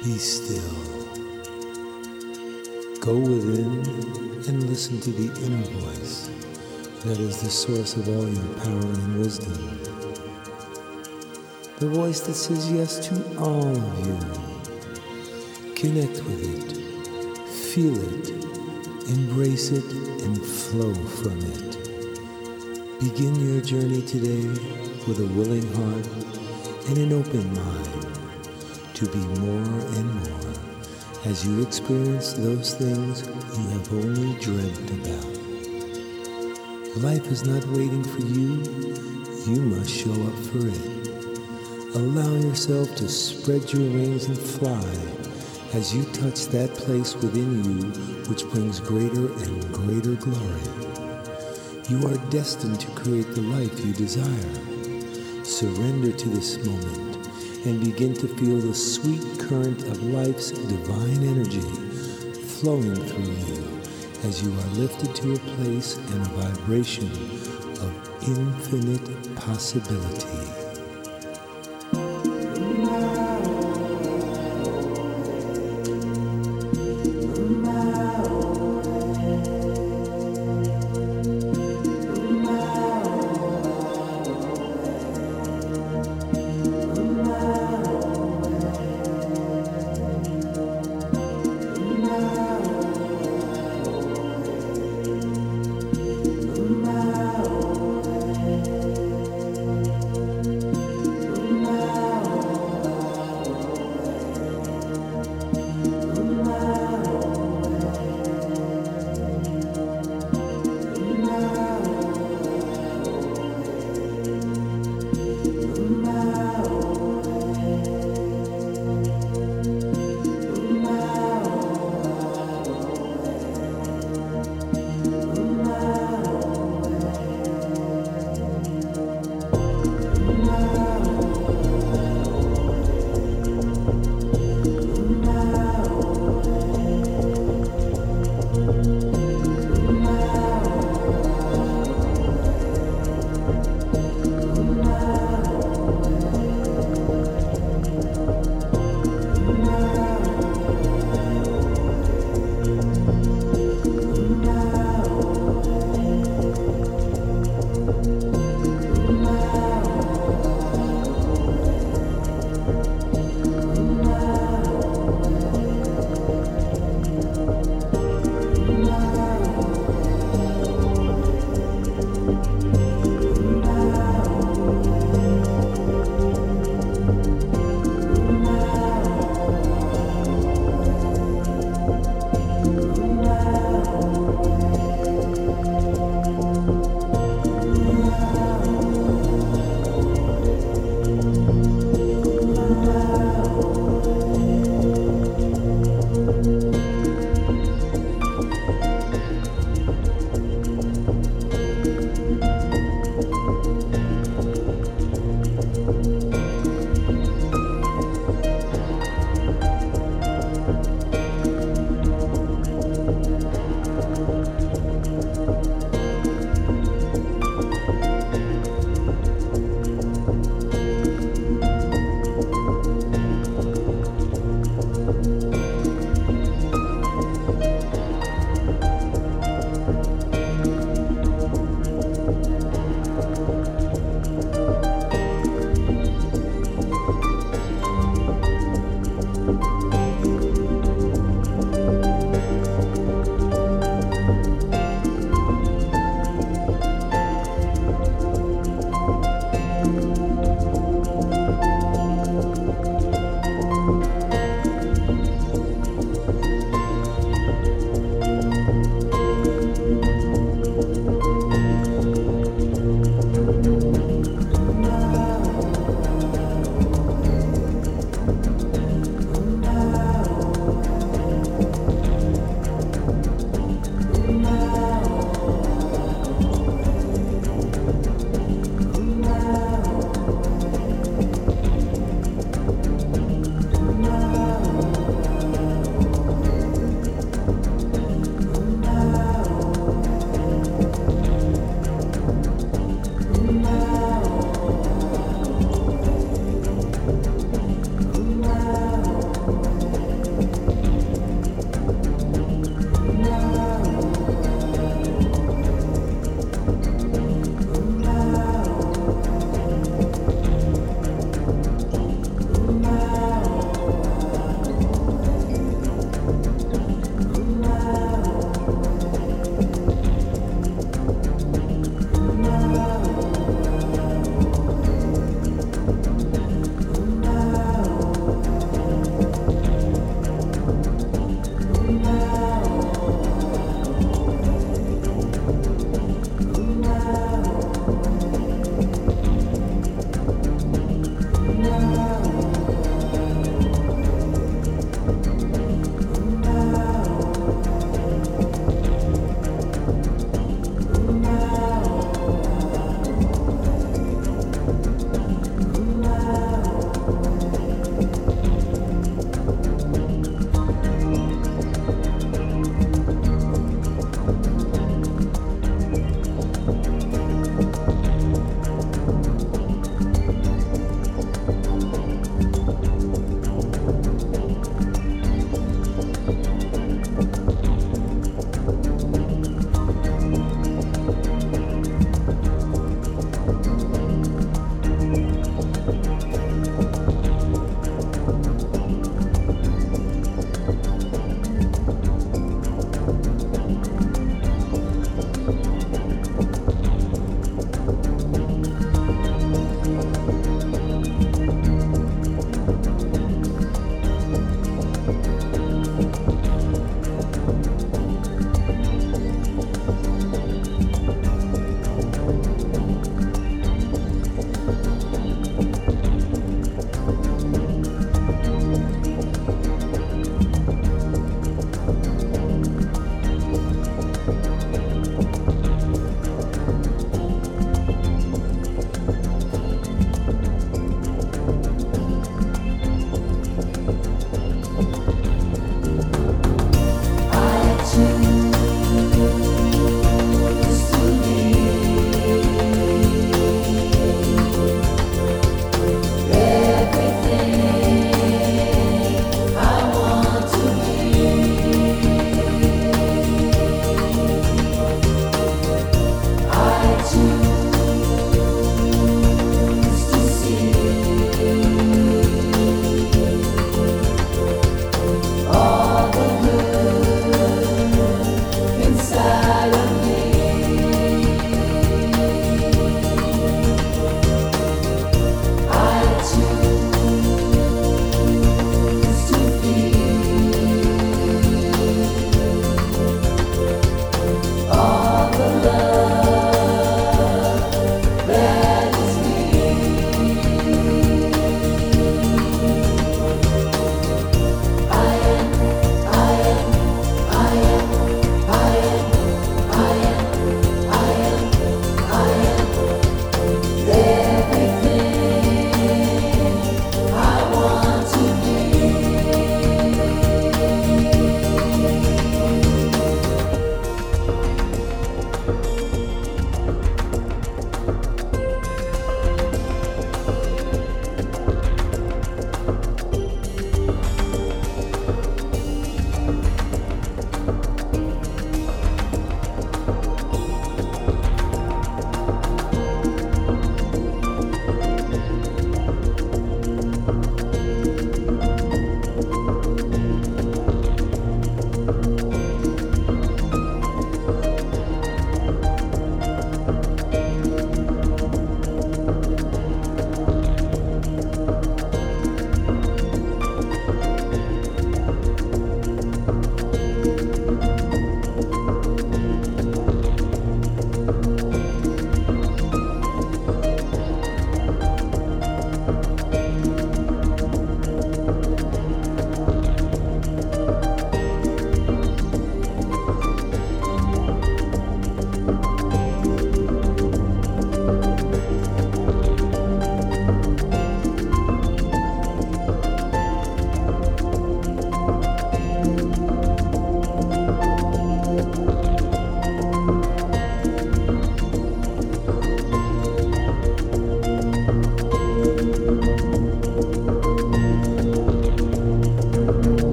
Be still. Go within and listen to the inner voice that is the source of all your power and wisdom. The voice that says yes to all of you. Connect with it, feel it, embrace it, and flow from it. Begin your journey today with a willing heart and an open mind to be more and more as you experience those things you have only dreamt about. Life is not waiting for you. You must show up for it. Allow yourself to spread your wings and fly as you touch that place within you which brings greater and greater glory. You are destined to create the life you desire. Surrender to this moment and begin to feel the sweet current of life's divine energy flowing through you as you are lifted to a place and a vibration of infinite possibility.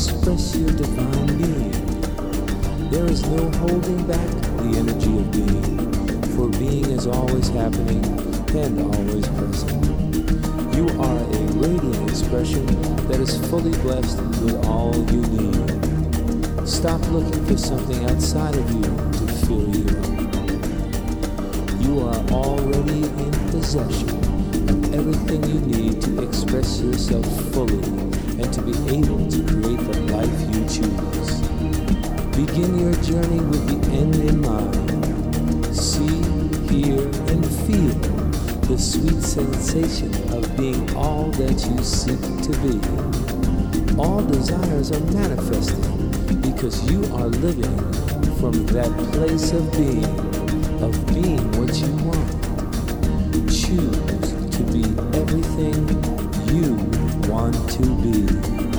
express your divine being. There is no holding back the energy of being, for being is always happening and always present. You are a radiant expression that is fully blessed with all you need. Stop looking for something outside of you to fill you up. You are already in possession of everything you need to express yourself fully and to be able to create the life you choose. Begin your journey with the end in mind. See, hear, and feel the sweet sensation of being all that you seek to be. All desires are manifesting because you are living from that place of being what you want. Choose to be everything you want to be.